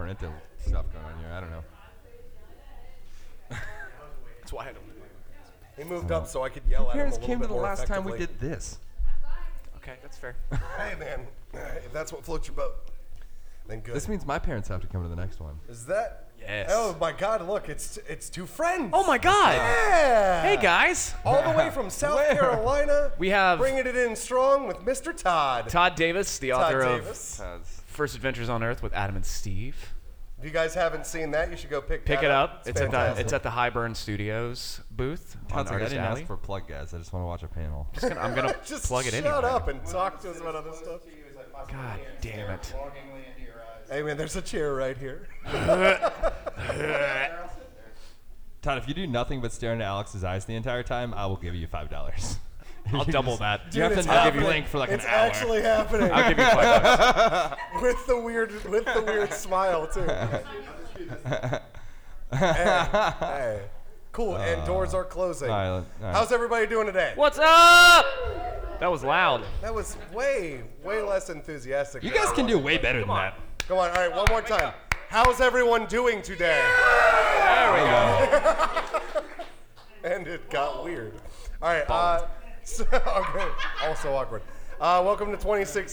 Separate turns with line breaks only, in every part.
parental stuff going on here. I don't know.
That's why I don't.
He moved up so I could yell at him a
Parents
little
came
bit
to the
more
last time we
effectively.
did this.
Okay, that's fair.
Hey, man, if that's what floats your boat, then good.
This means my parents have to come to the next one.
Is that?
Yes.
Oh my God! Look, it's two friends.
Oh my God!
Yeah.
Hey guys,
All the way from South Carolina.
we have
Bringing it in strong with Mr. Todd.
Todd Davis, the
Todd
author
Davis.
of First Adventures on Earth with Adam and Steve.
If you guys haven't seen that, you should go pick
Pick
that
it up. It's
fantastic.
at the Highburn Studios booth on
Todd's like, I
Artist
didn't
Alley.
ask for plug, guys. I just want to watch a panel.
I'm gonna
Just
plug it in.
shut up and talk to us about other stuff.
God damn it!
Hey man, there's a chair right here.
Todd, if you do nothing but stare into Alex's eyes the entire time, I will give you $5.
I'll double that.
You have
Dude,
to
it's
not give you
happening.
link for like
It's
an hour.
actually happening.
I'll give you $5.
with the weird smile too. hey. Cool. And doors are closing.
all right.
How's everybody doing today?
What's up? That was loud.
That was way less enthusiastic.
You
than
guys
I
can do
wanted.
way better than that.
Come on. All right, one more time. How's everyone doing today?
There we go.
And it got weird. All right. So, okay. Also awkward. Welcome to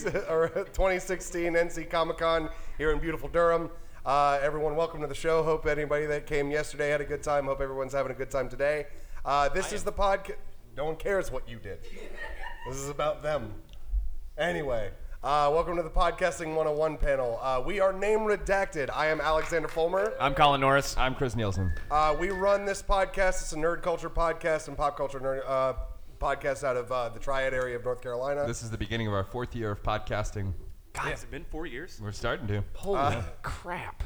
2016 NC Comic Con here in beautiful Durham. Everyone, welcome to the show. Hope anybody that came yesterday had a good time. Hope everyone's having a good time today. This is the podcast. No one cares what you did. This is about them. Anyway, welcome to the Podcasting 101 panel. We are name redacted. I am Alexander Fulmer.
I'm Colin Norris.
I'm Chris Nielsen.
We run this podcast. It's a nerd culture podcast and pop culture nerd podcast out of the Triad area of North Carolina.
This is the beginning of our 4th year of podcasting.
God, has it been 4 years?
We're starting to.
Holy crap!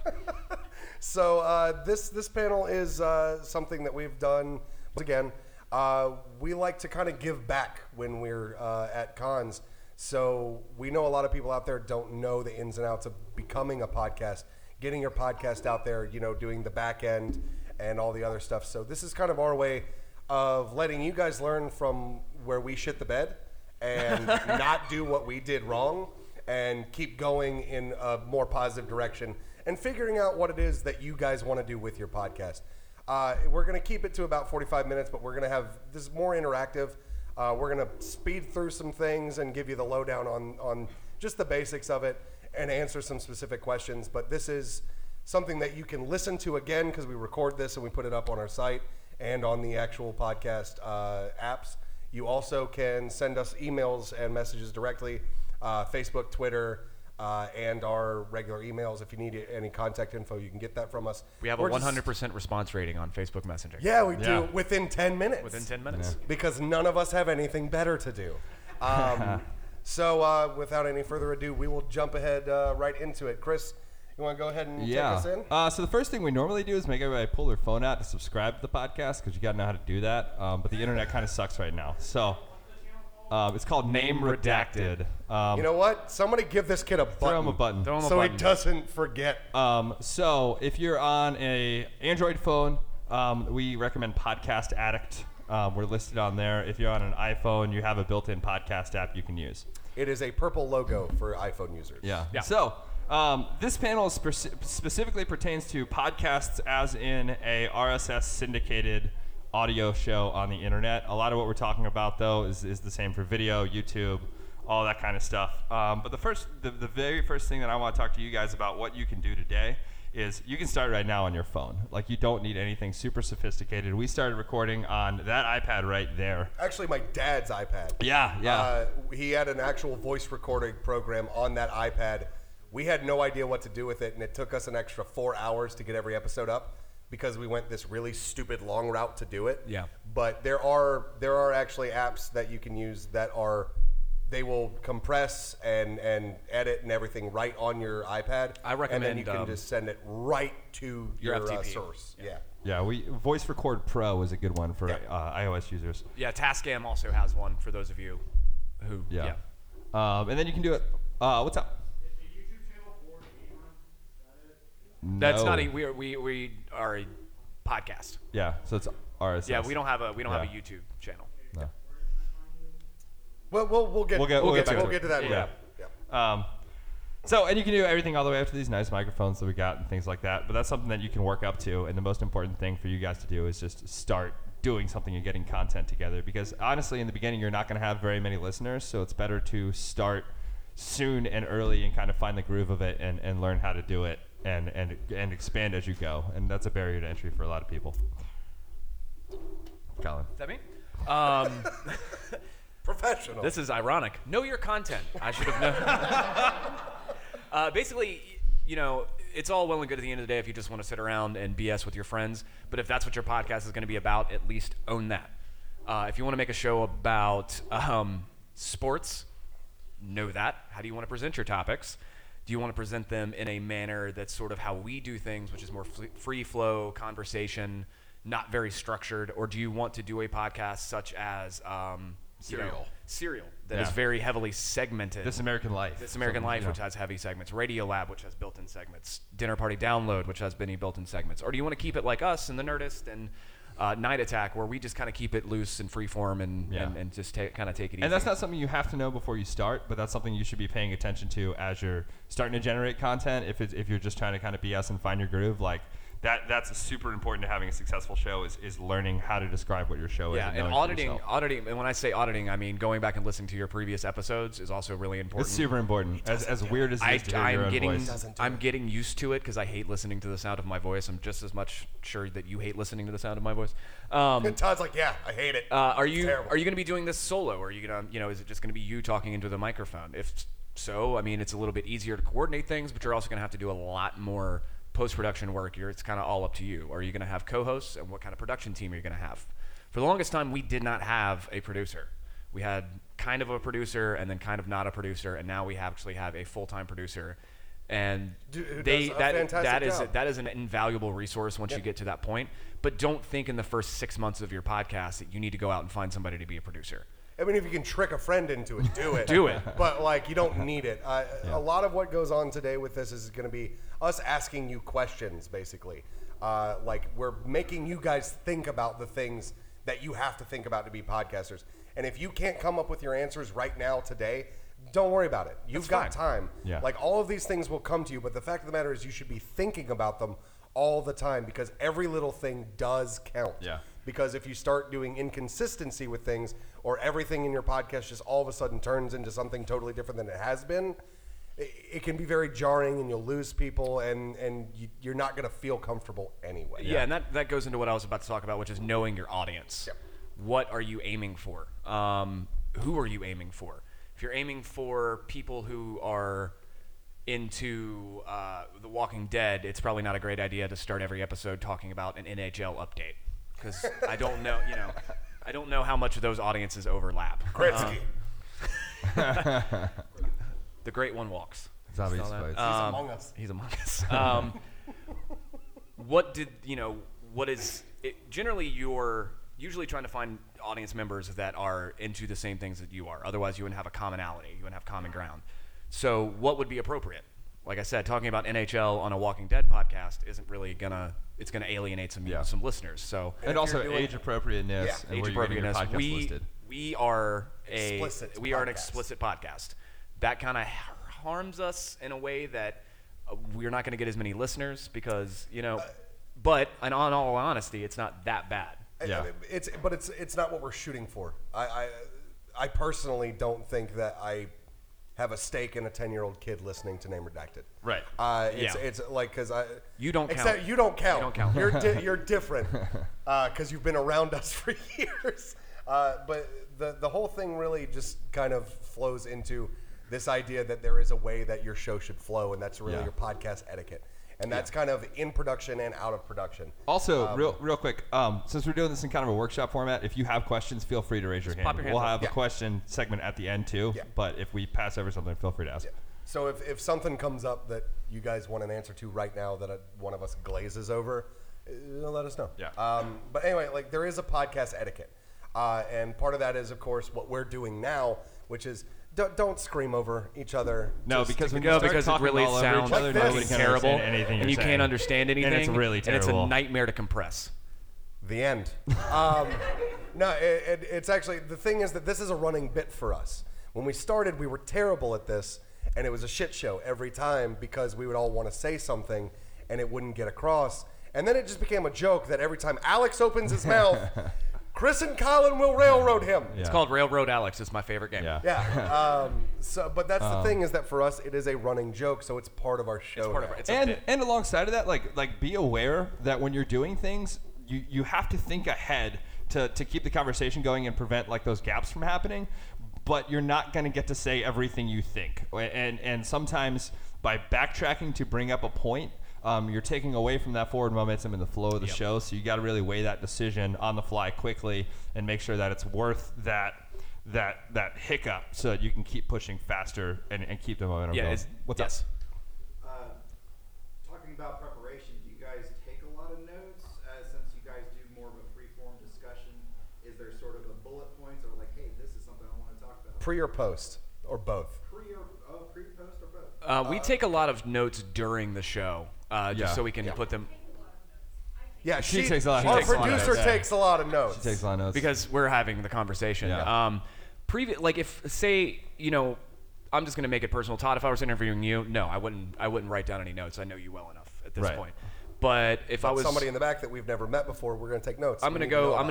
So this panel is something that we've done. Once again, we like to kind of give back when we're at cons. So we know a lot of people out there don't know the ins and outs of becoming a podcast, getting your podcast out there, doing the back end and all the other stuff. So this is kind of our way of letting you guys learn from where we shit the bed and not do what we did wrong and keep going in a more positive direction and figuring out what it is that you guys want to do with your podcast. We're going to keep it to about 45 minutes, but we're going to have this more interactive. We're going to speed through some things and give you the lowdown on just the basics of it and answer some specific questions. But this is something that you can listen to again because we record this and we put it up on our site and on the actual podcast apps. You also can send us emails and messages directly, Facebook, Twitter, and our regular emails. If you need any contact info, you can get that from us.
We have a 100% response rating on Facebook Messenger.
Yeah, we do within 10 minutes.
Within 10 minutes.
Because none of us have anything better to do. So without any further ado, we will jump ahead right into it. Chris, you want to go ahead and take us in?
So the first thing we normally do is make everybody pull their phone out to subscribe to the podcast because you got to know how to do that. But the internet kind of sucks right now. So it's called Name Redacted.
You know what? Somebody give this kid a button.
Throw him a button.
Throw him a
So he
button.
doesn't forget.
So if you're on a Android phone, we recommend Podcast Addict. We're listed on there. If you're on an iPhone, you have a built-in podcast app you can use.
It is a purple logo for iPhone users.
Yeah.
Yeah.
So this panel specifically pertains to podcasts as in a RSS syndicated audio show on the internet. A lot of what we're talking about, though, is the same for video, YouTube, all that kind of stuff. But the very first thing that I want to talk to you guys about what you can do today is you can start right now on your phone. Like, you don't need anything super sophisticated. We started recording on that iPad right there.
Actually, my dad's iPad.
Yeah.
He had an actual voice recording program on that iPad. We had no idea what to do with it, and it took us an extra 4 hours to get every episode up because we went this really stupid long route to do it.
Yeah.
But there are actually apps that you can use that they will compress and edit and everything right on your iPad.
I recommend,
and then you can just send it right to
your
your
FTP.
source. Yeah.
Yeah, Voice Record Pro is a good one for iOS users.
Yeah, Tascam also has one for those of you who.
Yeah. And then you can do it. What's up?
That's
No.
not we are a podcast.
Yeah, so it's RSS.
Yeah, we don't have a YouTube channel.
No.
Well, we'll get
We'll get
we'll
back
get
to it.
to that.
Yeah.
Yeah.
So, and you can do everything all the way up to these nice microphones that we got and things like that. But that's something that you can work up to. And the most important thing for you guys to do is just start doing something and getting content together. Because honestly, in the beginning, you're not going to have very many listeners. So it's better to start soon and early and kind of find the groove of it and learn how to do it and expand as you go. And that's a barrier to entry for a lot of people. Colin.
Is that me?
Professional.
This is ironic. Know your content. I should have known. Basically, you know, it's all well and good at the end of the day if you just want to sit around and BS with your friends. But if that's what your podcast is going to be about, at least own that. If you want to make a show about sports, know that. How do you want to present your topics? Do you want to present them in a manner that's sort of how we do things, which is more free flow conversation, not very structured? Or do you want to do a podcast such as Serial that is very heavily segmented?
This American Life.
Which has heavy segments. Radio Lab, which has built-in segments. Dinner Party Download, which has many built-in segments. Or do you want to keep it like us and The Nerdist and Night Attack, where we just kind of keep it loose and freeform and just kind of take it easy?
And that's not something you have to know before you start, but that's something you should be paying attention to as you're starting to generate content. If you're just trying to kind of BS and find your groove, like that's super important to having a successful show is learning how to describe what your show is.
Yeah, and auditing. And when I say auditing, I mean going back and listening to your previous episodes is also really important.
It's super important. As weird as it is to hear your own voice.
I'm getting used to it because I hate listening to the sound of my voice. I'm just as much sure that you hate listening to the sound of my voice.
Todd's like, yeah, I hate it.
Are you going to be doing this solo? Or are you going to, is it just going to be you talking into the microphone? If so, I mean, it's a little bit easier to coordinate things, but you're also going to have to do a lot more post-production work. It's kind of all up to you. Are you going to have co-hosts, and what kind of production team are you going to have? For the longest time, we did not have a producer. We had kind of a producer and then kind of not a producer, and now we actually have a full-time producer. And that is an invaluable resource once you get to that point. But don't think in the first 6 months of your podcast that you need to go out and find somebody to be a producer.
I mean, if you can trick a friend into it, do it.
Do it.
But, like, you don't need it. A lot of what goes on today with this is going to be us asking you questions, basically. Like, we're making you guys think about the things that you have to think about to be podcasters. And if you can't come up with your answers right now, today, don't worry about it. You've got time.
Yeah.
Like, all of these things will come to you. But the fact of the matter is you should be thinking about them all the time because every little thing does count.
Yeah.
Because if you start doing inconsistency with things or everything in your podcast just all of a sudden turns into something totally different than it has been, it can be very jarring and you'll lose people and you're not going to feel comfortable anyway.
Yeah, and that goes into what I was about to talk about, which is knowing your audience.
Yep.
What are you aiming for? Who are you aiming for? If you're aiming for people who are into The Walking Dead, it's probably not a great idea to start every episode talking about an NHL update. Because I don't know, I don't know how much of those audiences overlap.
Gretzky.
The Great One walks.
Zombie
He's among us.
He's among us. What is it, generally you're usually trying to find audience members that are into the same things that you are. Otherwise, you wouldn't have a commonality. You wouldn't have common ground. So what would be appropriate? Like I said, talking about NHL on a Walking Dead podcast isn't really it's gonna alienate some listeners. So
and also age appropriateness and
age
where you're getting your
appropriateness.
podcast listed.
We are an
Explicit
explicit podcast. That kind of harms us in a way that we're not going to get as many listeners because but in all honesty, it's not that bad.
Yeah.
It's not what we're shooting for. I personally don't think that I have a stake in a 10-year-old kid listening to Name Redacted.
Right.
It's like because
You don't count.
Except you don't count.
You don't count.
You're different because you've been around us for years. But the whole thing really just kind of flows into this idea that there is a way that your show should flow, and that's really your podcast etiquette. And that's kind of in production and out of production.
Also, real quick, since we're doing this in kind of a workshop format, if you have questions, feel free to raise your hand.
Pop your hands
we'll
up.
have a question segment at the end too.
Yeah.
But if we pass over something, feel free to ask.
Yeah. So if something comes up that you guys want an answer to right now that one of us glazes over, let us know.
Yeah.
But anyway, like there is a podcast etiquette. And part of that is, of course, what we're doing now, which is don't scream over each other.
No, because when you start
because it
talking
really
all over
sounds
each other,
like
nobody
this.
can
terrible,
understand anything
and
you're
you
saying.
can't understand anything,
And it's really
and it's a
terrible.
nightmare to compress.
The end. No, it's actually, the thing is that this is a running bit for us. When we started, we were terrible at this, and it was a shit show every time because we would all want to say something and it wouldn't get across. And then it just became a joke that every time Alex opens his mouth, Chris and Colin will railroad him.
It's called Railroad Alex. It's my favorite game.
Yeah. But that's the thing, is that for us, it is a running joke, so it's part of our show.
It's part of
now.
it's a bit.
And alongside of that, like be aware that when you're doing things, you have to think ahead to keep the conversation going and prevent like those gaps from happening. But you're not going to get to say everything you think. And sometimes by backtracking to bring up a point, you're taking away from that forward momentum and the flow of the show. So you got to really weigh that decision on the fly quickly and make sure that it's worth that hiccup so that you can keep pushing faster and keep the momentum going. What's up?
Talking about preparation, do you guys take a lot of notes since you guys do more of a free-form discussion? Is there sort of a bullet points or like, hey, this is something I want to talk about?
Pre or post, or both?
Pre, post, or both?
We take a lot of notes during the show, just so we can put them.
Yeah,
She takes a lot.
Our
She takes a lot of
producer
notes. Yeah.
takes a lot of notes.
She takes a lot of notes.
Because we're having the conversation.
Yeah.
Like if say, I'm just gonna make it personal, Todd. If I was interviewing you, no, I wouldn't write down any notes. I know you well enough at this
Right.
point. But if I was
somebody in the back that we've never met before, we're gonna take notes.
I'm gonna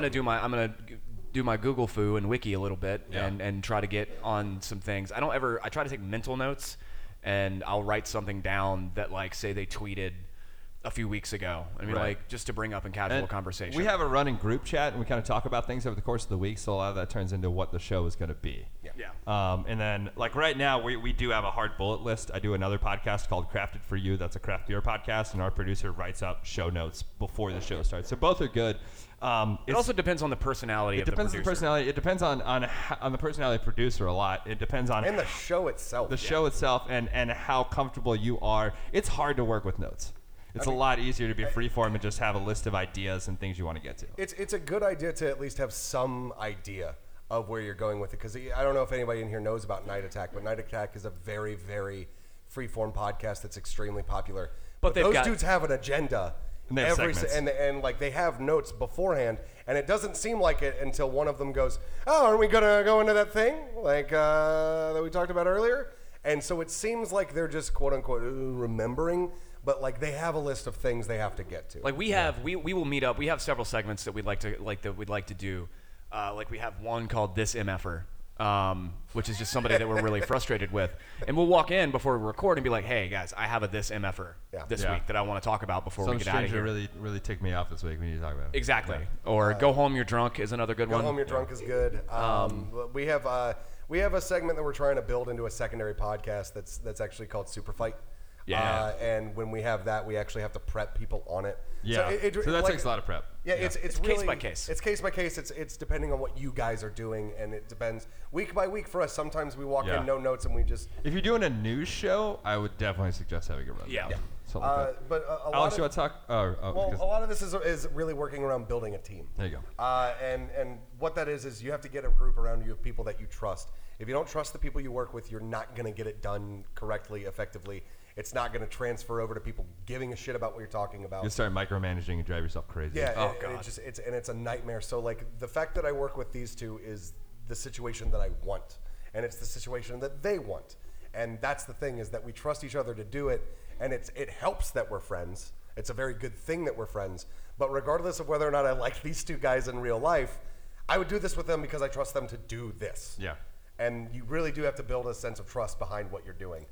do my Google Foo and Wiki a little bit and try to get on some things. I try to take mental notes, and I'll write something down that, like, say they tweeted a few weeks ago. I mean,
Right.
like, just to bring up in casual
And
conversation.
we have a running group chat, and we kind of talk about things over the course of the week, so a lot of that turns into what the show is going to be.
Yeah.
And then, like right now, we do have a hard bullet list. I do another podcast called Crafted for You. That's a craft beer podcast, and our producer writes up show notes before the show starts. So both are good.
It also depends on the personality of the producer.
It depends on the personality. It depends on the personality of the producer a lot. It depends on
And the show itself.
the show itself and how comfortable you are. It's hard to work with notes. It's a lot easier to be freeform and just have a list of ideas and things you want to get to.
It's a good idea to at least have some idea of where you're going with it, because I don't know if anybody in here knows about Night Attack, but Night Attack is a very, very freeform podcast that's extremely popular.
But
those dudes have an agenda.
And they have segments.
And like they have notes beforehand, and it doesn't seem like it until one of them goes, "Oh, aren't we gonna go into that thing like that we talked about earlier?" And so it seems like they're just quote unquote remembering. But like they have a list of things they have to get to.
Like we will meet up. We have several segments that we'd like to do. Like we have one called This MFer, which is just somebody that we're really frustrated with. And we'll walk in before we record and be like, "Hey guys, I have a This MFer this week that I want to talk about before
Some
we get out of
stranger
here."
really ticked me off this week. We need to talk about it.
Exactly. Or Go Home You're Drunk is another good
Go
one.
Home You're Drunk is good. We have a segment that we're trying to build into a secondary podcast that's actually called Super Fight.
Yeah.
And when we have that, we actually have to prep people on it.
Yeah. So that takes a lot of prep.
Yeah,
Yeah.
it's
case
really,
by case.
It's case by case. It's depending on what you guys are doing, and it depends week by week for us. Sometimes we walk
Yeah.
in no notes and we just.
If you're doing a news show, I would definitely suggest having a run.
Yeah.
Something like that.
But a lot
Alex,
of,
you want to talk?
well,
Because-
a lot of this is really working around building a team.
there you go.
And what that is you have to get a group around you of people that you trust. If you don't trust the people you work with, you're not going to get it done correctly, effectively. It's not going to transfer over to people giving a shit about what you're talking about.
You start micromanaging and drive yourself crazy.
Yeah,
Oh,
and
God.
it's a nightmare. So like the fact that I work with these two is the situation that I want, and it's the situation that they want, and that's the thing, is that we trust each other to do it, and it helps that we're friends. It's a very good thing that we're friends. But regardless of whether or not I like these two guys in real life, I would do this with them because I trust them to do this.
Yeah.
And you really do have to build a sense of trust behind what you're doing.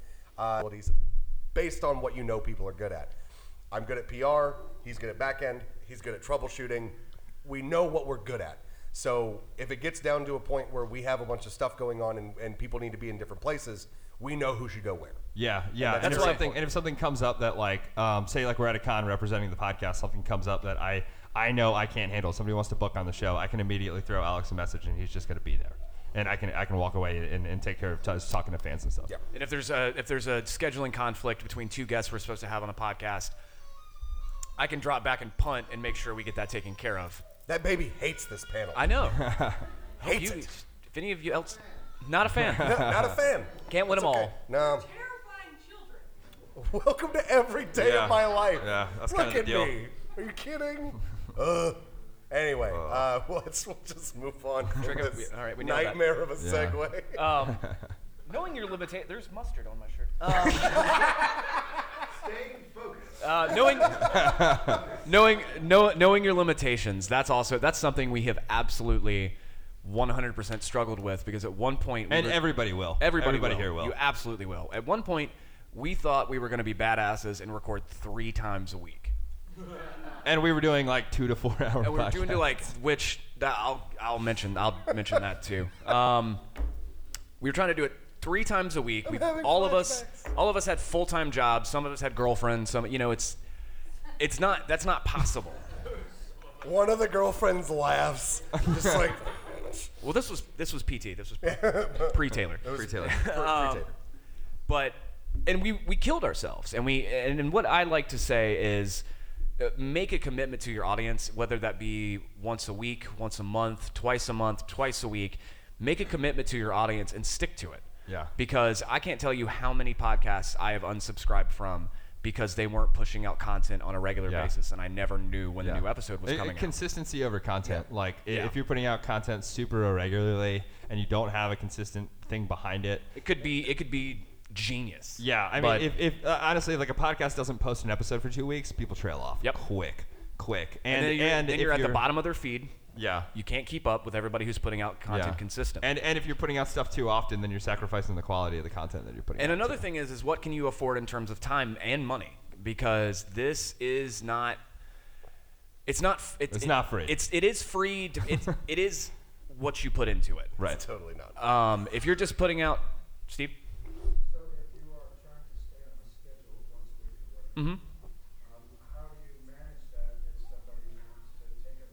Based on what you know people are good at. I'm good at PR, he's good at back end, he's good at troubleshooting. We know what we're good at. So if it gets down to a point where we have a bunch of stuff going on and people need to be in different places, we know who should go where.
Yeah.
that's
And
really
if something comes up that like, say like we're at a con representing the podcast, something comes up that I know I can't handle. Somebody wants to book on the show. I can immediately throw Alex a message and he's just going to be there. And I can walk away and take care of talking to fans and stuff.
Yeah.
And if there's a scheduling conflict between two guests we're supposed to have on a podcast, I can drop back and punt and make sure we get that taken care of.
That baby hates this panel.
I know.
Hates it.
If any of you else, not a fan.
Not a fan.
Can't win
It's
them
okay.
all.
No.
Terrifying children.
Welcome to every day
Yeah.
of my life.
Yeah, that's
Look
kind of the
at
deal.
me. Are you kidding? Anyway, we'll just move on from
Trigger-
this
all right, we nailed that.
nightmare of a segue.
Knowing your limitation, there's mustard on my shirt.
Staying focused.
Knowing your limitations. That's something we have absolutely 100% struggled with, because at one point
Everybody will.
Everybody
here will.
You absolutely will. At one point, we thought we were going to be badasses and record 3 times a week.
And we were doing like 2 to 4 hour.
And we were doing I'll mention that too. We were trying to do it 3 times a week. All of us had full-time jobs. Some of us had girlfriends. That's not possible.
One of the girlfriends laughs, just like.
Well, this was PT. This was pre-Taylor.
Pre-Taylor.
But we killed ourselves, and what I like to say is, make a commitment to your audience, whether that be once a week, once a month, twice a week. Make a commitment to your audience and stick to it.
Yeah.
Because I can't tell you how many podcasts I have unsubscribed from because they weren't pushing out content on a regular basis, and I never knew when the new episode was coming out.
Consistency over content.
Yeah.
Like, if you're putting out content super irregularly and you don't have a consistent thing behind it,
It could be genius.
yeah. I mean, if honestly, like, a podcast doesn't post an episode for 2 weeks, people trail off.
Yep.
Quick.
And then
if
you're at the bottom of their feed.
Yeah.
You can't keep up with everybody who's putting out content consistently.
And if you're putting out stuff too often, then you're sacrificing the quality of the content that you're putting out.
And another thing is what can you afford in terms of time and money? Because this is not. It's not free. It is free. It is what you put into it.
Right.
It's totally not.
If you're just putting out, Steve.
So if you are trying to stay on a schedule once a week or whatever, how do you manage that if somebody wants to take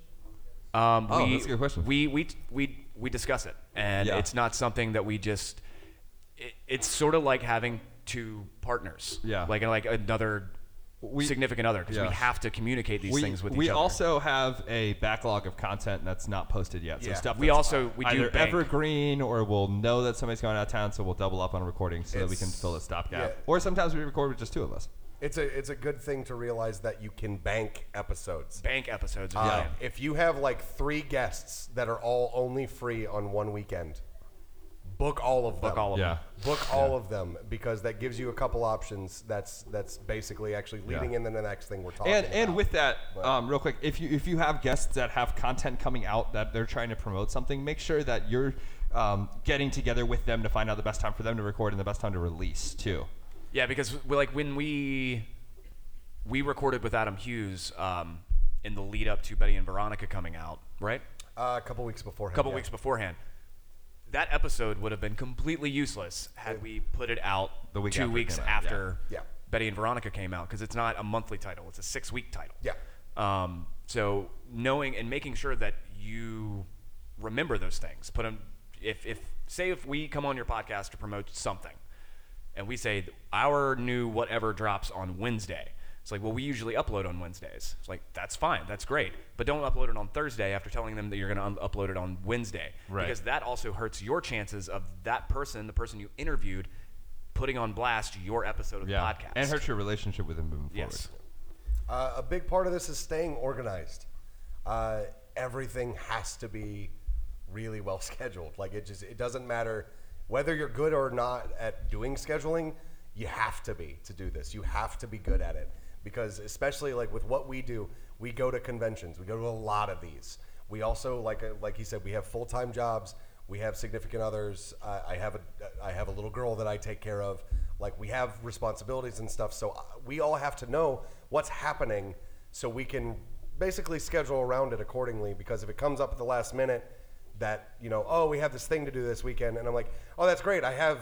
a vacation?
That's a good question.
We discuss it, and
Yeah.
it's not something that we just. It's sort of like having 2 partners.
Yeah.
Like another significant other, because we have to communicate these things with each
We
other.
also have a backlog of content that's not posted yet. So
Yeah.
stuff
We
that's
do
either
bank.
evergreen, or we'll know that somebody's going out of town, so we'll double up on recording so that we can fill a stopgap.
Yeah.
Or sometimes we record with just 2 of us.
It's a good thing to realize that you can bank episodes.
Bank episodes.
If you have like 3 guests that are all only free on one weekend, book all of them.
Book all of them.
Book all of them, because that gives you a couple options. That's basically actually leading into the next thing we're talking about.
And with that, real quick, if you have guests that have content coming out that they're trying to promote something, make sure that you're getting together with them to find out the best time for them to record and the best time to release too.
Yeah, because when we recorded with Adam Hughes in the lead up to Betty and Veronica coming out, right?
A couple weeks beforehand.
Weeks beforehand. That episode would have been completely useless had we put it out
The week
2
after it
weeks
came out,
after
yeah.
Betty and Veronica came out, because it's not a monthly title; it's a 6-week title.
Yeah.
So knowing and making sure that you remember those things. Put them. If we come on your podcast to promote something, and we say our new whatever drops on Wednesday. It's like, well, we usually upload on Wednesdays. It's like, that's fine, that's great, but don't upload it on Thursday after telling them that you're going to upload it on Wednesday, because that also hurts your chances of that person, the person you interviewed, putting on blast your episode of the podcast,
and hurts your relationship with them moving forward.
Yes.
A big part of this is staying organized. Everything has to be really well scheduled. Like, it doesn't matter whether you're good or not at doing scheduling. You have to be to do this. You have to be good at it. Because especially like with what we do, we go to conventions. We go to a lot of these. We also, like he said, we have full-time jobs. We have significant others. I have a little girl that I take care of. Like, we have responsibilities and stuff. So we all have to know what's happening so we can basically schedule around it accordingly. Because if it comes up at the last minute that, oh, we have this thing to do this weekend, and I'm like, oh, that's great. I have,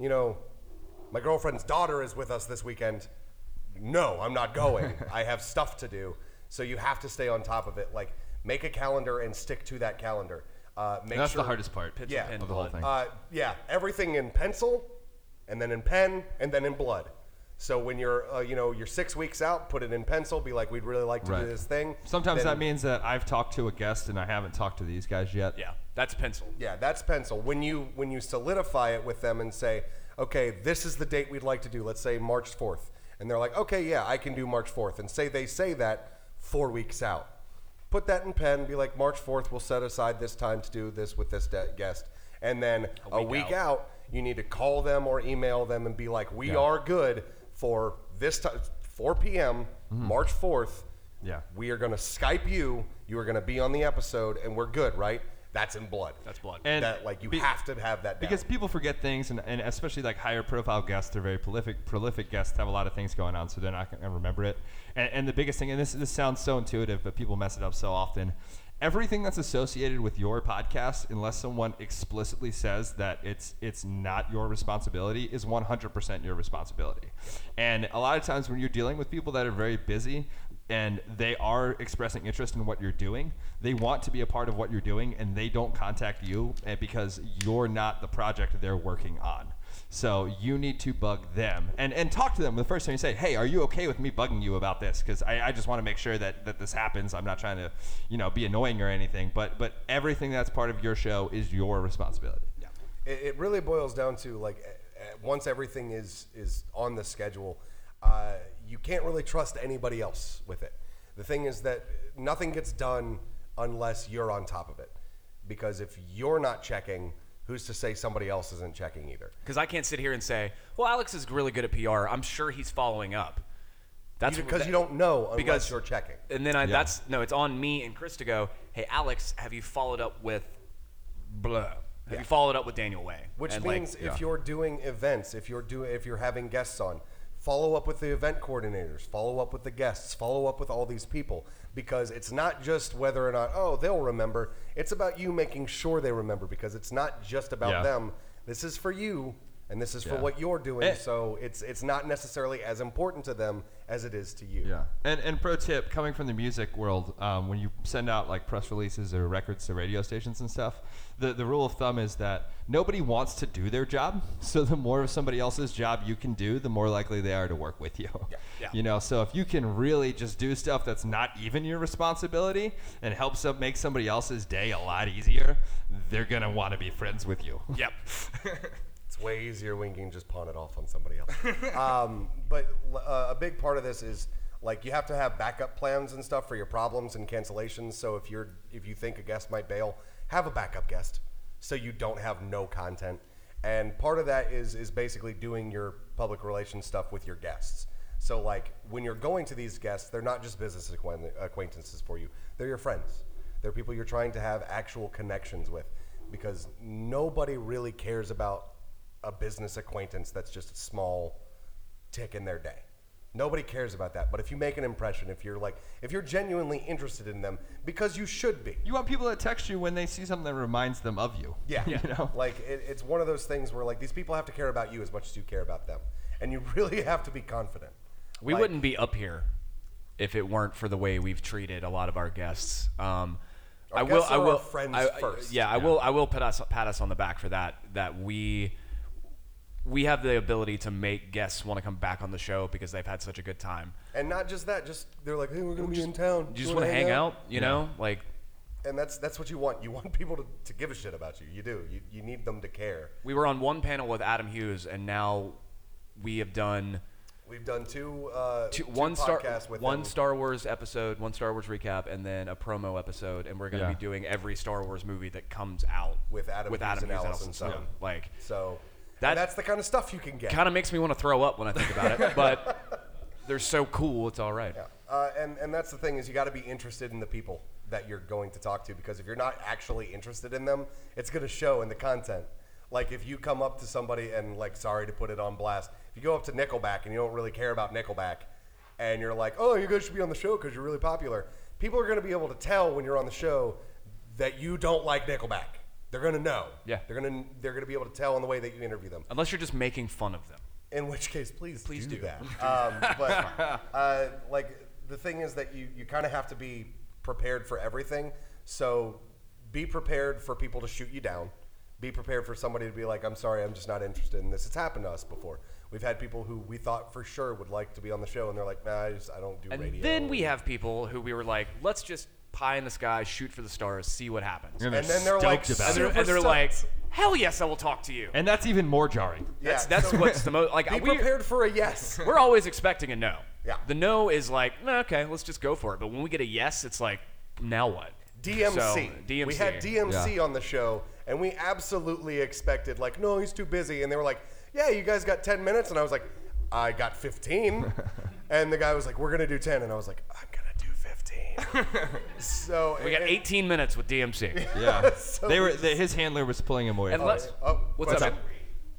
my girlfriend's daughter is with us this weekend. No, I'm not going. I have stuff to do. So you have to stay on top of it. Like, make a calendar and stick to that calendar.
That's the hardest part.
Yeah.
Of the whole thing.
Everything in pencil, and then in pen, and then in blood. So when you're, you're 6 weeks out, put it in pencil. Be like, we'd really like to do this thing.
Sometimes that means that I've talked to a guest and I haven't talked to these guys yet.
Yeah, that's pencil.
Yeah, that's pencil. When you solidify it with them and say, okay, this is the date we'd like to do. Let's say March 4th. And they're like, okay, yeah, I can do March 4th. And they say that 4 weeks out. Put that in pen, be like, March 4th, we'll set aside this time to do this with this guest. And then a week out, You need to call them or email them and be like, we are good for this time, 4 p.m., March 4th.
Yeah.
We are going to Skype you. You are going to be on the episode, and we're good, right? That's in blood.
That's blood.
And
that, like, you have to have that down.
because people forget things, and especially like higher profile guests are very prolific guests, have a lot of things going on, so they're not going to remember it. And the biggest thing, and this sounds so intuitive, but people mess it up so often. Everything that's associated with your podcast, unless someone explicitly says that it's not your responsibility, is 100% your responsibility. And a lot of times when you're dealing with people that are very busy and they are expressing interest in what you're doing, they want to be a part of what you're doing, and they don't contact you because you're not the project they're working on. So you need to bug them and talk to them the first time you say, hey, are you okay with me bugging you about this? Because I just want to make sure that this happens. I'm not trying to, be annoying or anything, but everything that's part of your show is your responsibility.
Yeah. It really boils down to, like, once everything is on the schedule, you can't really trust anybody else with it. The thing is that nothing gets done unless you're on top of it. Because if you're not checking, who's to say somebody else isn't checking either?
Because I can't sit here and say, well, Alex is really good at PR. I'm sure he's following up. That's
Because you don't know unless
because
you're checking.
And then it's on me and Chris to go, hey, Alex, have you followed up with blah? Have you followed up with Daniel Way?
Which
And,
means if you're doing events, if you're having guests on, follow up with the event coordinators, follow up with the guests, follow up with all these people, because it's not just whether or not, they'll remember. It's about you making sure they remember, because it's not just about them. This is for you, and this is for what you're doing. So it's not necessarily as important to them as it is to you.
Yeah. And pro tip, coming from the music world, when you send out like press releases or records to radio stations and stuff, the rule of thumb is that nobody wants to do their job. So the more of somebody else's job you can do, the more likely they are to work with you.
Yeah.
So if you can really just do stuff that's not even your responsibility and helps make somebody else's day a lot easier, they're going to want to be friends with you.
Yep.
It's way easier when you can just pawn it off on somebody else. But a big part of this is, like, you have to have backup plans and stuff for your problems and cancellations. So if you think a guest might bail, have a backup guest so you don't have no content. And part of that is basically doing your public relations stuff with your guests. So, like, when you're going to these guests, they're not just business acquaintances for you. They're your friends. They're people you're trying to have actual connections with, because nobody really cares about a business acquaintance that's just a small tick in their day. Nobody cares about that. But if you make an impression, if you're genuinely interested in them, because you should be.
You want people to text you when they see something that reminds them of you.
Yeah. Like, it's one of those things where, like, these people have to care about you as much as you care about them. And you really have to be confident.
We wouldn't be up here if it weren't for the way we've treated a lot of our guests. I will
our friends first.
I will pat us on the back for that. That we have the ability to make guests want to come back on the show because they've had such a good time.
And not just that, just they're like, hey, we're gonna be in town.
You just want to hang out, you know, like.
And that's what you want. You want people to give a shit about you. You do. You need them to care.
We were on one panel with Adam Hughes, and now we have done.
We've done two
one
podcasts with
one
him.
Star Wars episode, one Star Wars recap, and then a promo episode, and we're going to be doing every Star Wars movie that comes out
with Adam Hughes and Allison
Son.
Son.
Like,
so that's the kind of stuff you can get.
Kind of makes me want to throw up when I think about it, but they're so cool. It's all right.
Yeah. And that's the thing, is you got to be interested in the people that you're going to talk to, because if you're not actually interested in them, it's going to show in the content. Like, if you come up to somebody and, like, sorry to put it on blast, if you go up to Nickelback and you don't really care about Nickelback, and you're like, oh, you guys should be on the show because you're really popular, people are going to be able to tell when you're on the show that you don't like Nickelback. They're going to know.
Yeah.
They're going to be able to tell in the way that you interview them.
Unless you're just making fun of them.
In which case, please do that. Like, the thing is that you kind of have to be prepared for everything. So be prepared for people to shoot you down. Be prepared for somebody to be like, I'm sorry, I'm just not interested in this. It's happened to us before. We've had people who we thought for sure would like to be on the show, and they're like, nah, I don't do radio.
And then we have people who we were like, let's just pie in the sky, shoot for the stars, see what happens.
And
then they're like,
And they're like, hell yes, I will talk to you.
And that's even more jarring.
That's what's the most, like,
be prepared for a yes.
We're always expecting a no.
Yeah.
The no is like, nah, okay, let's just go for it. But when we get a yes, it's like, now what?
DMC.
So, DMC.
We had DMC on the show, And we absolutely expected, like, no, he's too busy. And they were like, yeah, you guys got 10 minutes? And I was like, I got 15. And the guy was like, we're going to do 10. And I was like, I'm going to do 15. So
We got 18 minutes with DMC.
Yeah.
So
His handler was pulling him away.
And
from
let's,
it.
Oh,
what's up,
that?
man?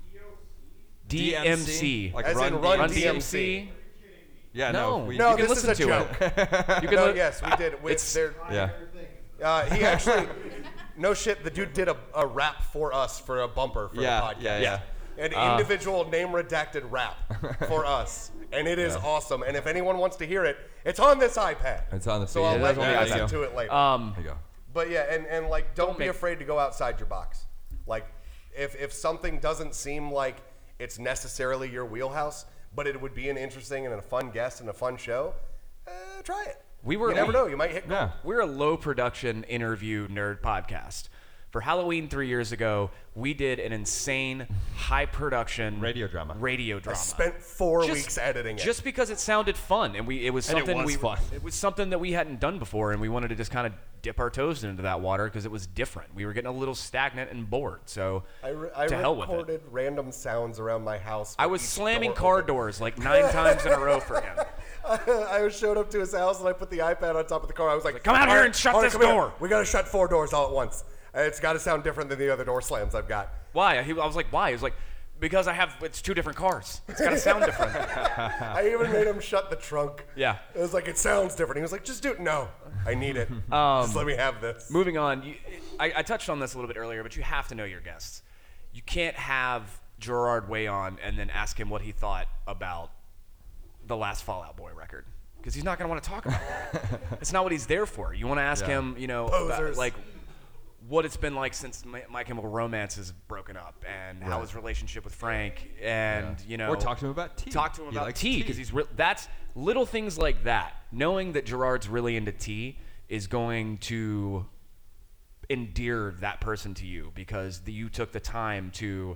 DMC.
Like
As
Run
in Run
Run
DMC.
DMC.
Yeah,
No,
no. We,
No,
you can
this is
listen
a
to
joke.
it. You can
No,
li-
yes, we did.
It's-
yeah.
He actually, no shit, the dude did a rap for us for a bumper for
Yeah,
the podcast.
yeah.
An individual name redacted rap for us. And it is awesome. And if anyone wants to hear it, it's on this iPad.
It's on the
So
feed.
I'll
It
let
is
you
on the
listen
iPad.
to it later.
There you go.
But yeah, and like, don't be
make-
afraid to go outside your box. Like, if something doesn't seem like it's necessarily your wheelhouse, but it would be an interesting and a fun guest and a fun show, try it. You never know. You might hit gold.
Yeah.
We're a low production interview nerd podcast. For Halloween 3 years ago, we did an insane high production
Radio drama.
I spent 4
Just-
weeks editing it.
Just because it sounded fun, and it was
And it
something
was fun.
It was something that we hadn't done before, and we wanted to just kind of dip our toes into that water because it was different. We were getting a little stagnant and bored, so
I
to hell with it.
recorded random sounds around my house.
I
with
was
each
slamming
door
car
open.
doors like 9 times in a row for him.
I showed up to his house and I put the iPad on top of the car. I was like,
Come out
"All
here
right,
and shut
all right,
this
come here.
door."
We got to shut 4 doors all at once. It's got to sound different than the other door slams I've got.
Why? I was like, why? He was like, because it's 2 different cars. It's got to sound different.
I even made him shut the trunk.
Yeah.
It was like, it sounds different. He was like, just do it. No, I need it. Just let me have this.
Moving on, I touched on this a little bit earlier, but you have to know your guests. You can't have Gerard weigh on and then ask him what he thought about the last Fall Out Boy record. Because he's not going to want to talk about that. It's not what he's there for. You want to ask him, about,
Posers.
like, what it's been like since My Chemical Romance has broken up, and how his relationship with Frank, and
Or talk to him about tea.
Talk to him
He
about
likes
tea because that's little things like that. Knowing that Gerard's really into tea is going to endear that person to you because you took the time to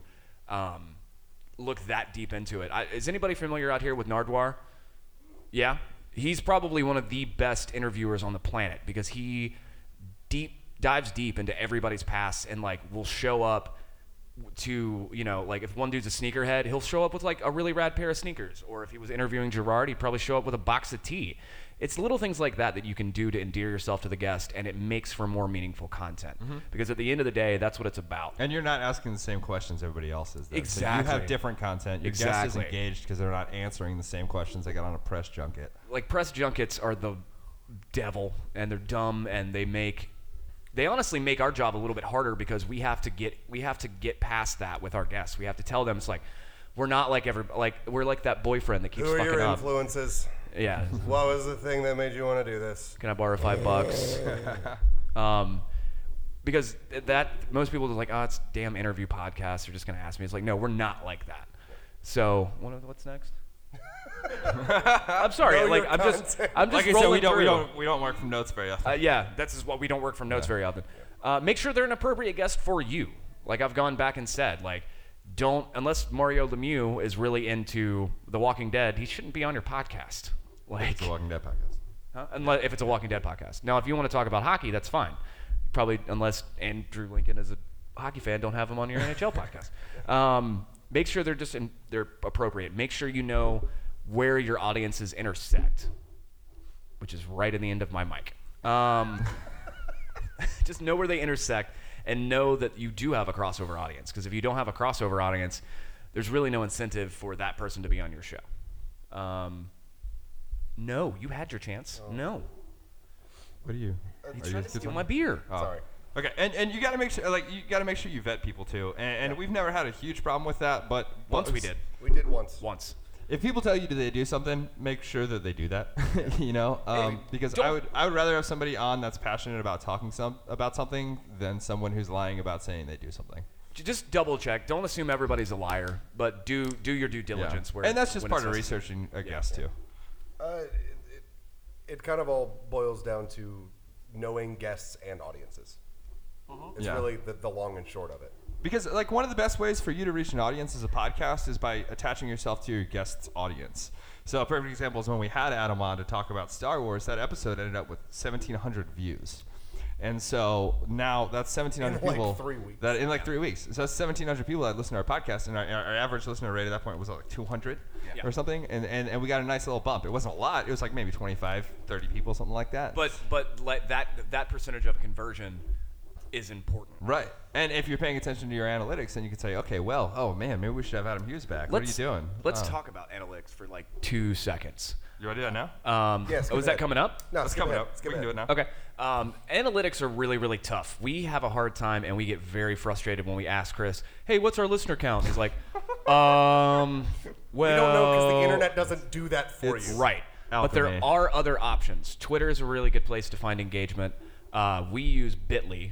look that deep into it. Is anybody familiar out here with Nardwuar? Yeah, he's probably one of the best interviewers on the planet because he dives deep into everybody's past and like will show up to, like if one dude's a sneakerhead, he'll show up with like a really rad pair of sneakers. Or if he was interviewing Gerard, he'd probably show up with a box of tea. It's little things like that you can do to endear yourself to the guest, and it makes for more meaningful content. Because at the end of the day, that's what it's about.
And you're not asking the same questions everybody else is. Though.
Exactly.
So you have different content. Your guest is
Exactly.
engaged because they're not answering the same questions they got on a press junket.
Like press junkets are the devil, and they're dumb, and they honestly make our job a little bit harder because we have to get past that with our guests. We have to tell them it's like we're not like we're like that boyfriend that keeps
Who are
fucking
your
up.
influences?
Yeah.
What was the thing that made you want to do this?
Can I borrow $5? Because that most people are like, oh, it's damn interview podcast. They're just gonna ask me. It's like, no, we're not like that. So what's next? I'm sorry.
Know
Like
your
I'm just
content.
rolling
Like I said, we
through.
don't work from notes very often.
Yeah, that's just what we don't work from notes very often. Make sure they're an appropriate guest for you. Like I've gone back and said, like, unless Mario Lemieux is really into The Walking Dead, he shouldn't be on your podcast. Like,
It's a Walking Dead podcast.
Unless if it's a Walking Dead podcast. Now, if you want to talk about hockey, that's fine. Probably, unless Andrew Lincoln is a hockey fan, don't have him on your NHL podcast. Make sure they're appropriate. Make sure you know where your audiences intersect, which is right in the end of my mic. Just know where they intersect and know that you do have a crossover audience. Because if you don't have a crossover audience, there's really no incentive for that person to be on your show. No, you had your chance. No.
What are you?
You tried to steal my beer.
Sorry.
Okay, and you got to make sure you vet people too. And we've never had a huge problem with that, but
Once we did.
We did once.
Once.
If people tell you they do something, make sure that they do that. Because I would rather have somebody on that's passionate about talking about something than someone who's lying about saying they do something.
Just double check. Don't assume everybody's a liar, but do your due diligence.
Yeah.
Where
And that's just
when
part
it's
of
necessary.
researching a guest too.
It kind of all boils down to knowing guests and audiences. It's
Yeah.
really the long and short of it.
Because like one of the best ways for you to reach an audience as a podcast is by attaching yourself to your guest's audience. So a perfect example is when we had Adam on to talk about Star Wars. That episode ended up with 1,700 views. And so now that's 1,700
In like
people.
3 weeks.
That in like 3 weeks. So that's 1,700 people that listen to our podcast, and our average listener rate at that point was like 200 or something. And we got a nice little bump. It wasn't a lot. It was like maybe 25, 30 people, something like that.
But like that percentage of conversion is important.
Right. And if you're paying attention to your analytics, then you can say, okay, well, oh man, maybe we should have Adam Hughes back. What are you doing?
Let's talk about analytics for like 2 seconds.
You want to do that now?
Yes.
Oh, is that coming up?
No,
It's
skip
coming
ahead,
up.
skip
We can do
ahead.
it now.
Okay. Analytics are really, really tough. We have a hard time, and we get very frustrated when we ask Chris, "Hey, what's our listener count?" He's like, well,
We don't know because the internet doesn't do that for you.
Right. But there
Alchemy.
are other options. Twitter is a really good place to find engagement. We use Bitly,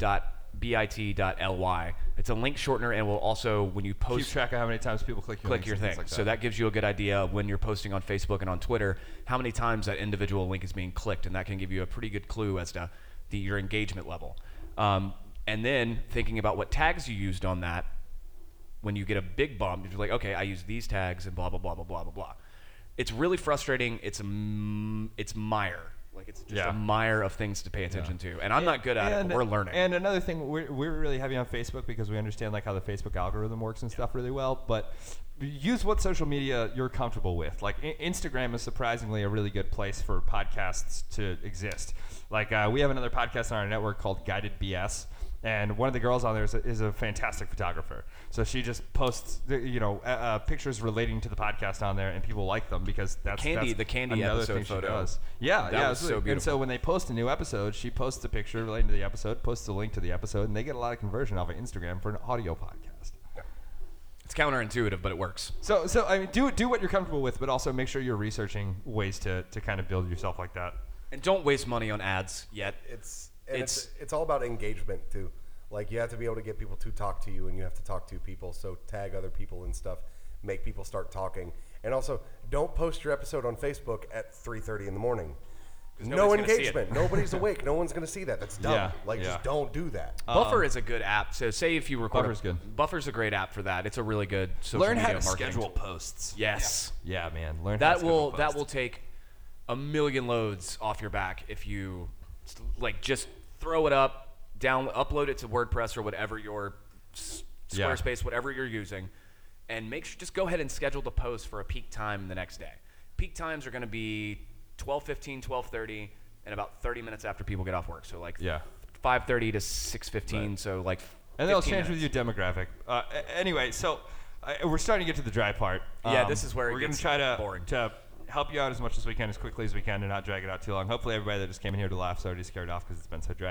bit.ly. It's a link shortener, and will also, when you
Keep
post,
track of how many times people click your
click
links
your
and
thing.
things like
So that gives you a good idea when you're posting on Facebook and on Twitter how many times that individual link is being clicked, and that can give you a pretty good clue as to your engagement level. And then thinking about what tags you used on that, when you get a big bump, you're like, okay, I use these tags and blah blah blah blah blah blah blah. It's really frustrating. It's mire. Like it's just
Yeah.
a mire of things to pay attention to, and I'm not good at it. But we're learning.
And another thing, we're really heavy on Facebook because we understand like how the Facebook algorithm works and stuff really well. But use what social media you're comfortable with. Like Instagram is surprisingly a really good place for podcasts to exist. Like we have another podcast on our network called Guided BS. And one of the girls on there is a fantastic photographer. So she just posts, pictures relating to the podcast on there, and people like them because the Candy
episode
thing
photo.
she does. Yeah,
That was
it's
so
really-
beautiful.
And so when they post a new episode, she posts a picture relating to the episode, posts a link to the episode, and they get a lot of conversion off of Instagram for an audio podcast.
It's counterintuitive, but it works.
So I mean, do what you're comfortable with, but also make sure you're researching ways to kind of build yourself like that.
And don't waste money on ads yet.
It's all about engagement too. Like you have to be able to get people to talk to you, and you have to talk to people. So tag other people and stuff, make people start talking. And also, don't post your episode on Facebook at 3:30 in the morning. No
nobody's gonna see it.
engagement. Nobody's awake. No one's gonna see that. That's dumb.
Yeah,
Just don't do that.
Buffer is a good app. So say if you record,
Buffer's good.
Buffer's a great app for that. It's a really good social
Learn
media
how to
marketing
schedule
tool.
posts.
Yes.
Yeah, man. Learn how to
That
schedule
will
posts.
take a million loads off your back if you like just throw it up, upload it to WordPress or whatever your Squarespace, whatever you're using, and just go ahead and schedule the post for a peak time the next day. Peak times are going to be 12:15, 12:30, and about 30 minutes after people get off work. So like 5:30 to 6:15.
Right.
So like
And they'll
15
change
minutes.
with your demographic. Anyway, so we're starting to get to the dry part.
Yeah, this is where it
we're going
gets
to try to
boring.
to help you out as much as we can, as quickly as we can, and not drag it out too long. Hopefully, everybody that just came in here to laugh is already scared off because it's been so dry.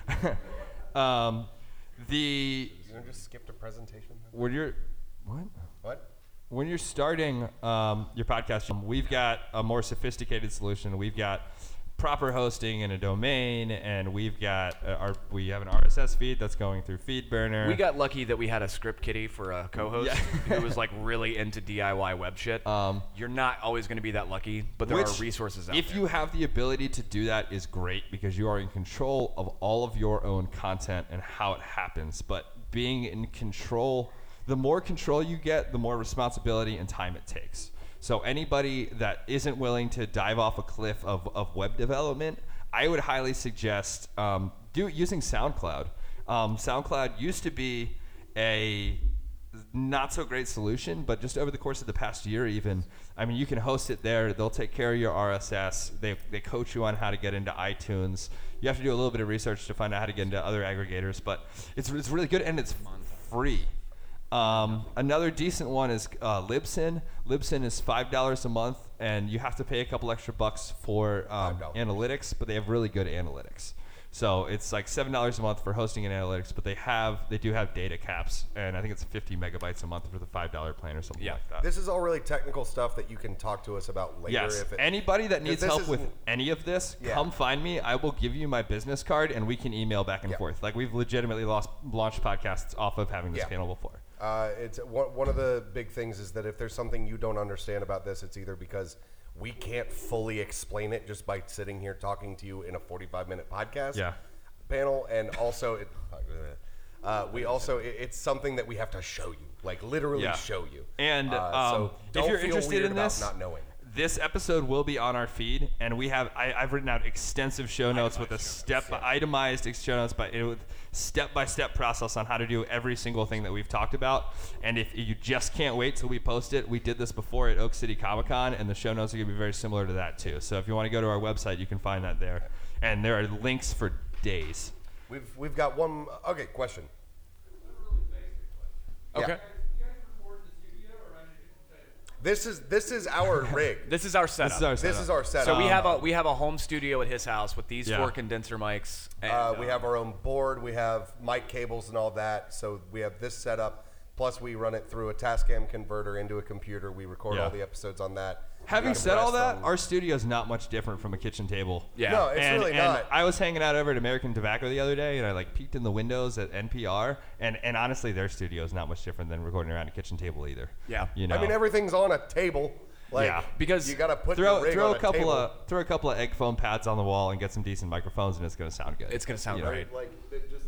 You gonna just skip the presentation?
When you're what?
What?
When you're starting your podcast, we've got a more sophisticated solution. We've got proper hosting and a domain, and we've got we have an RSS feed that's going through FeedBurner.
We got lucky that we had a script kiddie for a co-host who was like really into DIY web shit. You're not always going to be that lucky, but there are resources out
if
there.
you have the ability to do that, is great because you are in control of all of your own content and how it happens. But being in control, the more control you get, the more responsibility and time it takes. So anybody that isn't willing to dive off a cliff of web development, I would highly suggest using SoundCloud. SoundCloud used to be a not so great solution, but just over the course of the past year even, I mean, you can host it there. They'll take care of your RSS. They coach you on how to get into iTunes. You have to do a little bit of research to find out how to get into other aggregators, but it's really good, and it's free. Another decent one is Libsyn. Libsyn is $5 a month, and you have to pay a couple extra bucks for analytics, but they have really good analytics. So it's like $7 a month for hosting and analytics, but they do have data caps, and I think it's 50 megabytes a month for the $5 plan or something like that.
This is all really technical stuff that you can talk to us about later.
Yes. Anybody that needs
this
help with
isn't-
any of this, come find me. I will give you my business card, and we can email back and forth. Like we've legitimately launched podcasts off of having this panel before.
It's one of the big things is that if there's something you don't understand about this, it's either because we can't fully explain it just by sitting here talking to you in a 45-minute podcast panel, and also it's something that we have to show you, like literally show you.
And
so
if
don't
you're
feel
interested
weird
in
about
this,
not knowing.
This episode will be on our feed, and we have I've written out extensive show notes with a itemized show notes, with step-by-step process on how to do every single thing that we've talked about. And if you just can't wait till we post it, we did this before at Oak City Comic-Con, and the show notes are going to be very similar to that too. So if you want to go to our website, you can find that there, and there are links for days.
We've got one. Okay, question.
Okay.
Yeah. This is our rig.
This is our setup.
This is our setup.
So we have a home studio at his house with these 4 condenser mics. And,
we have our own board. We have mic cables and all that. So we have this setup. Plus, we run it through a Tascam converter into a computer. We record all the episodes on that.
Having said all that, our studio is not much different from a kitchen table.
Yeah.
No, it's really not.
I was hanging out over at American Tobacco the other day, and I peeked in the windows at NPR, and honestly, their studio is not much different than recording around a kitchen table either.
Yeah.
You know?
I mean, everything's on a table.
Because
you got to put
throw
your rig
a
on a
couple
table.
of egg foam pads on the wall and get some decent microphones, and it's going to sound good.
It's going to sound great.
Like just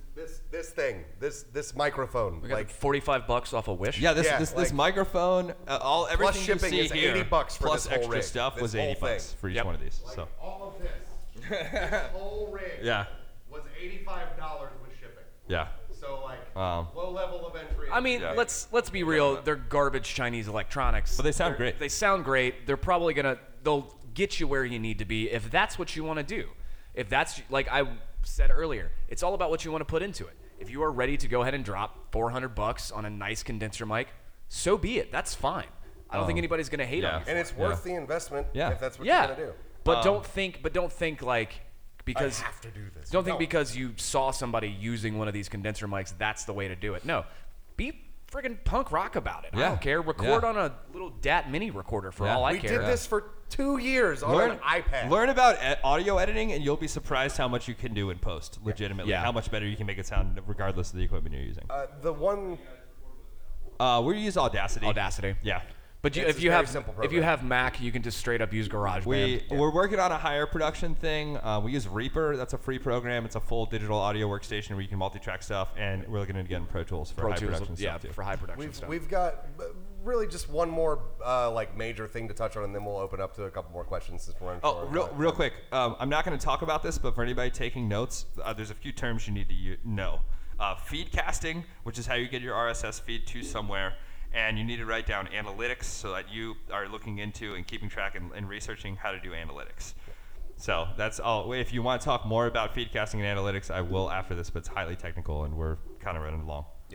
this microphone.
We got
Like
$45 off a Wish.
Yeah, this
like-
microphone, everything
Plus
you
shipping
see
is
here,
$80 for
plus
this whole
extra
rig,
stuff
this
was
whole
$80
thing.
for each
Yep.
one of these.
Like
So
all of this, this whole rig
yeah,
was $85 with shipping.
yeah.
So like
Wow.
low level of entry.
I mean,
Yeah.
let's be real. They're garbage Chinese electronics.
But they sound great.
They sound great. They're probably they'll get you where you need to be if that's what you want to do. If that's, like I said earlier, it's all about what you want to put into it. If you are ready to go ahead and drop $400 on a nice condenser mic, so be it. That's fine. I don't think anybody's gonna hate on you.
and it's worth the investment if that's what you're
Yeah,
gonna do.
but don't think like because
I have to do this.
Don't think
No.
because you saw somebody using one of these condenser mics, that's the way to do it. No, be friggin' punk rock about it. I
Yeah.
don't care. Record
Yeah.
on a little DAT mini recorder for
Yeah.
all I
We
care.
did this for 2 years on an iPad.
Learn about audio editing, and you'll be surprised how much you can do in post. Legitimately,
Yeah.
how much better you can make it sound, regardless of the equipment you're using.
The one
We use Audacity.
Audacity.
Yeah.
But
It's
if
a
you
very
have
simple
if you
program.
have Mac, you can just straight up use GarageBand.
We're working on a higher production thing. We use Reaper. That's a free program. It's a full digital audio workstation where you can multi-track stuff, and we're looking to get in Pro Tools for high production
yeah,
stuff too.
for high production stuff.
we've got really just one more like major thing to touch on, and then we'll open up to a couple more questions since we're running
Oh,
short.
real quick. I'm not going to talk about this, but for anybody taking notes, there's a few terms you need to know. Feed casting, which is how you get your RSS feed to somewhere, and you need to write down analytics so that you are looking into and keeping track and researching how to do analytics. So that's all. If you want to talk more about feed casting and analytics, I will after this, but it's highly technical, and we're kind of running along.
Yeah.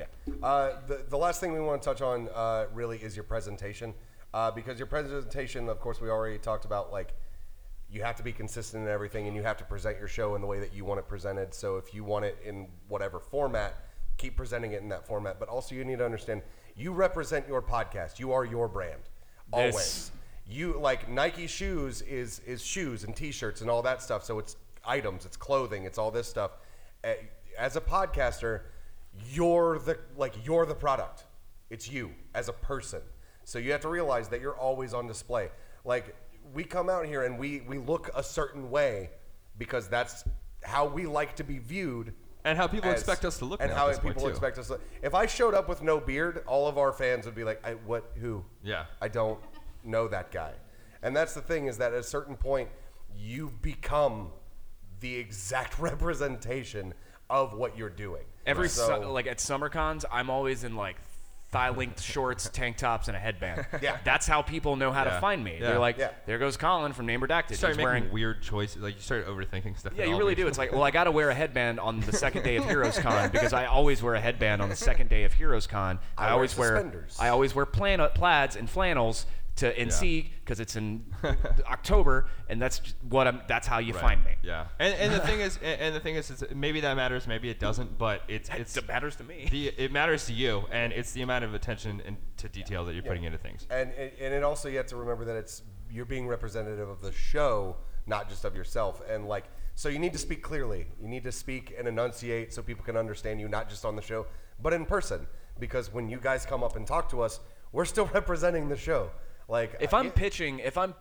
The last thing we want to touch on really is your presentation, because your presentation, of course, we already talked about. Like, you have to be consistent in everything, and you have to present your show in the way that you want it presented. So if you want it in whatever format, keep presenting it in that format. But also, you need to understand you represent your podcast. You are your brand, always. You like Nike shoes is shoes and T-shirts and all that stuff. So it's items, it's clothing, it's all this stuff. As a podcaster, you're the product. It's you as a person. So you have to realize that you're always on display. Like, we come out here and we look a certain way because that's how we like to be viewed.
And how people expect us to look
And
now
how
at this point,
people
too.
expect us to look. If I showed up with no beard, all of our fans would be like, who?
Yeah.
I don't know that guy. And that's the thing, is that at a certain point, you become the exact representation of what you're doing.
Like at summer cons, I'm always in like thigh-length shorts, tank tops, and a headband.
Yeah.
That's how people know how to
Yeah.
find me.
Yeah.
They're like,
Yeah.
there goes Colin from Name Redacted.
You started
He's
making
wearing
weird choices. Like, you started overthinking stuff.
Yeah,
in
you
all
really
these.
do. It's like, well, I got to wear a headband on the second day of Heroes Con because I always wear a headband on the second day of Heroes Con.
I wear suspenders.
I always wear plaids and flannels to NC because it's in October, and that's that's how you find me.
Yeah, and the thing is, it's, maybe that matters, maybe it doesn't, but it
matters to me.
It matters to you, and it's the amount of attention and to detail that you're putting into things.
And it also, you have to remember that you're being representative of the show, not just of yourself. And like, so you need to speak clearly. You need to speak and enunciate so people can understand you, not just on the show, but in person. Because when you guys come up and talk to us, we're still representing the show. Like,
If I'm pitching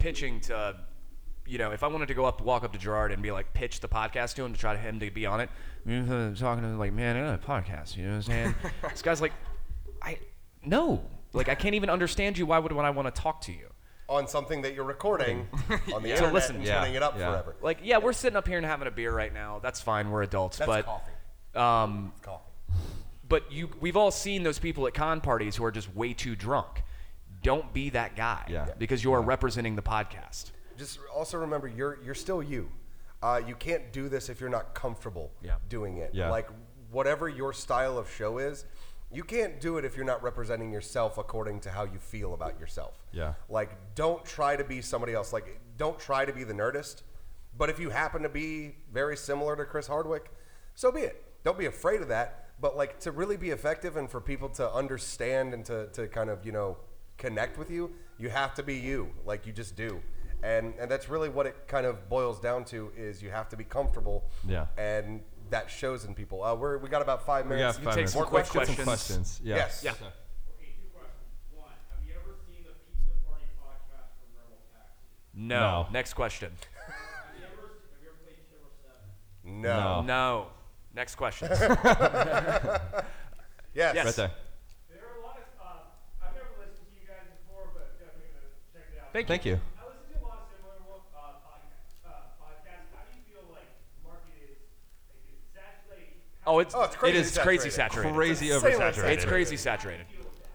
to, if I wanted to walk up to Gerard and be like, pitch the podcast to him to try to him to be on it, talking to him like, man, I got a podcast, you know what I'm saying? This guy's like, no, like, I can't even understand you. Why would I want to talk to you?
on something that you're recording on the
To
internet
listen
and
to.
turning it up
Yeah.
forever.
Like, yeah, we're sitting up here and having a beer right now. That's fine. We're adults.
That's
but
coffee.
Um,
Coffee.
but we've all seen those people at con parties who are just way too drunk. Don't be that guy.
Yeah.
Because you are representing the podcast.
Just also remember, you're still you. You can't do this if you're not comfortable doing it.
Yeah.
Like whatever your style of show is, you can't do it if you're not representing yourself according to how you feel about yourself.
Yeah.
Like don't try to be somebody else. Like don't try to be the Nerdist. But if you happen to be very similar to Chris Hardwick, so be it. Don't be afraid of that. But like to really be effective and for people to understand and to kind of, connect with you, you have to be you. Like you just do. And that's really what it kind of boils down to is you have to be comfortable.
Yeah.
And that shows in people. We got about 5
We
minutes.
got 5
take
minutes.
some
More
quick
questions?
Some questions. Yeah.
Yes.
Yeah.
Okay, 2 questions. 1, have you ever seen the Pizza Party podcast from Rebel Taxi?
No.
No.
Next question.
Have you ever played Killer 7?
No.
No. Next question.
Yes.
Yes.
Right there.
There are a lot of, I've never listened to you guys before, but definitely going to check it out.
Thank you.
I listen to a lot of similar podcasts. How do you feel like the market is saturated?
Oh, it's
crazy
it is crazy
saturated.
saturated.
Crazy
insanely
oversaturated.
It's crazy saturated.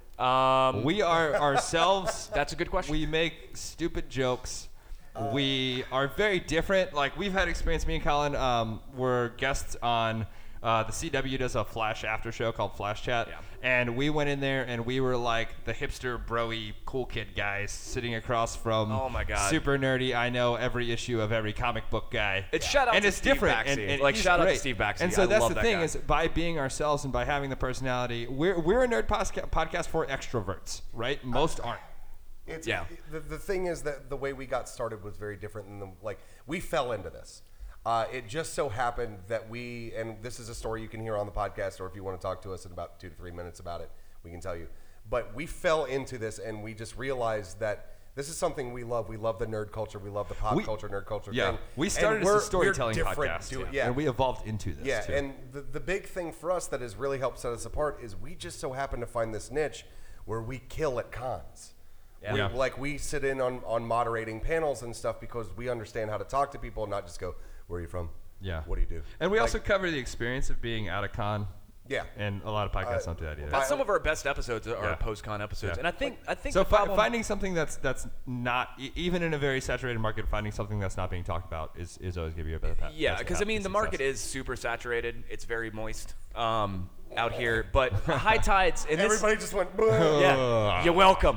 We are ourselves.
That's a good question.
We make stupid jokes. We are very different. Like we've had experience. Me and Colin were guests on the CW does a Flash after show called Flash Chat, and we went in there and we were like the hipster, broy, cool kid guys sitting across from
Oh my God.
super nerdy. I know every issue of every comic book guy.
It's shout out
and
to
it's
Steve
different.
Baxi.
And
Like,
he's
shout out to
great.
Steve Baxi.
And so
I
that's
love
the
that
thing
guy.
is by being ourselves and by having the personality, we're a nerd podcast for extroverts, right? Most aren't.
It's,
Yeah.
The thing is that the way we got started was very different than we fell into this. It just so happened that and this is a story you can hear on the podcast, or if you want to talk to us in about 2 to 3 minutes about it, we can tell you. But we fell into this and we just realized that this is something we love. We love the nerd culture. We love the pop culture, nerd culture
Yeah,
thing.
we
And
started as
we're
a storytelling
different
podcast,
yeah.
and we evolved into this.
Yeah,
too.
and the big thing for us that has really helped set us apart is we just so happen to find this niche where we kill at cons.
Yeah.
We sit in on moderating panels and stuff because we understand how to talk to people and not just go, where are you from?
Yeah.
What do you do?
And we
Like,
also cover the experience of being at a con.
Yeah.
And a lot of podcasts don't do that either.
That's some of our best episodes are
Yeah.
post-con episodes.
Yeah.
And I think
So
the problem,
finding something that's not even in a very saturated market, finding something that's not being talked about is always give you a better path.
yeah, because I mean the market is super saturated. It's very moist out here, but high tides and this,
Everybody just went,
yeah, you're welcome.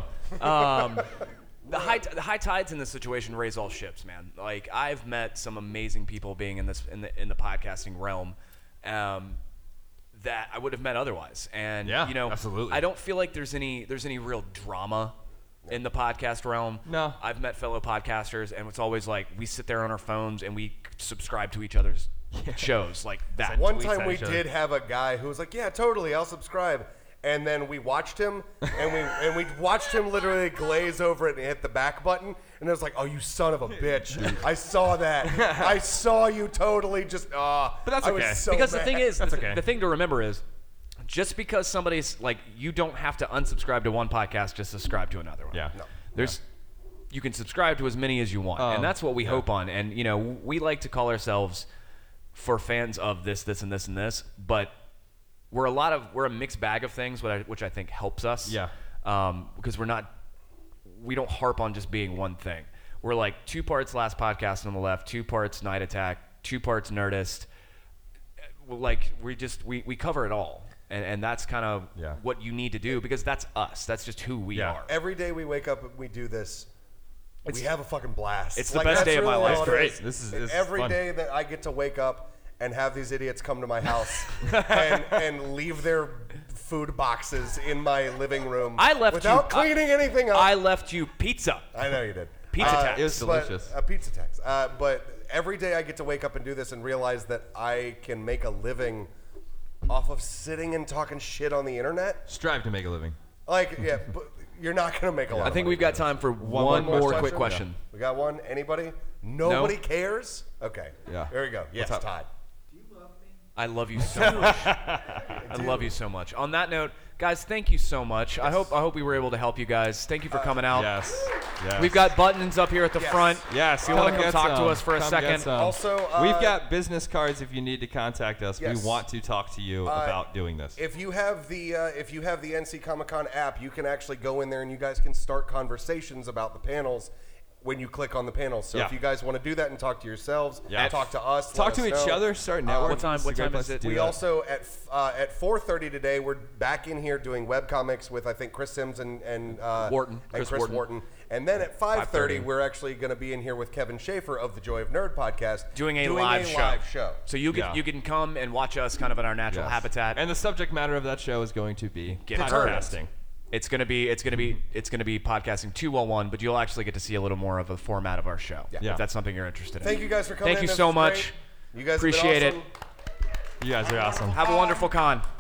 The high tides in this situation raise all ships, man. Like I've met some amazing people being in the podcasting realm that I would have met otherwise, and
Yeah, absolutely.
I don't feel like there's any real drama in the podcast realm.
No.
I've met fellow podcasters, and it's always like we sit there on our phones and we subscribe to each other's shows like that.
One
tweets
time
at
we
each other.
did have a guy who was like, yeah, totally, I'll subscribe. And then we watched him, and we watched him literally glaze over it and hit the back button. And it was like, oh, you son of a bitch. I saw that. I saw you totally just,
But that's
I was
okay.
so
Because the
mad.
thing is,
okay.
the thing to remember is, just because somebody's like, you don't have to unsubscribe to one podcast, just subscribe to another one.
Yeah. No.
You can subscribe to as many as you want, and that's what we hope on. And we like to call ourselves for fans of this, and this, and this, but we're a mixed bag of things, which I think helps us.
Yeah.
Because we don't harp on just being one thing. We're like 2 parts Last Podcast on the left, 2 parts Night Attack, 2 parts Nerdist. Like we cover it all, and that's kind of what you need to do because that's us. That's just who we are.
Every day we wake up and we do this, we have a fucking blast.
It's the best day of my life.
all it
Great.
is.
This is
Every
fun.
day that I get to wake up and have these idiots come to my house and leave their food boxes in my living room
I left
without
you
cleaning anything up.
I left you pizza.
I know you did.
Pizza tax.
It was
but-
delicious.
pizza tax. But every day I get to wake up and do this and realize that I can make a living off of sitting and talking shit on the internet.
Strive to make a living.
Like, yeah, but you're not going to make a lot
I
of
think
money.
we've got time for one more quick question.
We got one? Anybody? Nobody cares? Okay.
Yeah.
There we go. Yes,
up?
Todd.
Do you love me?
I love you so much. I love you so much. On that note, guys, thank you so much. I hope we were able to help you guys. Thank you for coming out.
Yes.
We've got buttons up here at the front.
Yes.
If you want to come talk to us for a
Come
second.
get some.
Also,
we've got business cards if you need to contact us.
Yes.
We want to talk to you about doing this.
If you have the NC Comic Con app, you can actually go in there and you guys can start conversations about the panels when you click on the panels. So
Yeah.
if you guys want to do that and talk to yourselves, talk to us,
Talk
let
to
us
each
know.
other. Start networking.
What time
It's a great
is
place
it?
to do
We
that.
also at 4:30 today, we're back in here doing webcomics with I think Chris Sims and
Wharton.
and
Chris
Chris
Wharton.
And then at 5:30,
5:30.
we're actually going to be in here with Kevin Schaefer of the Joy of Nerd podcast
Doing a live show. So you can
Yeah.
you can come and watch us kind of in our natural
Yes.
habitat.
And the subject matter of that show is going to be
Get
podcasting.
It's gonna be podcasting 201, but you'll actually get to see a little more of the format of our show.
Yeah.
If that's something you're interested in.
Thank you guys for coming.
Thank you
This
so
was
much.
great. You guys
Appreciate
have
it.
been awesome.
You guys are awesome.
Have a wonderful con.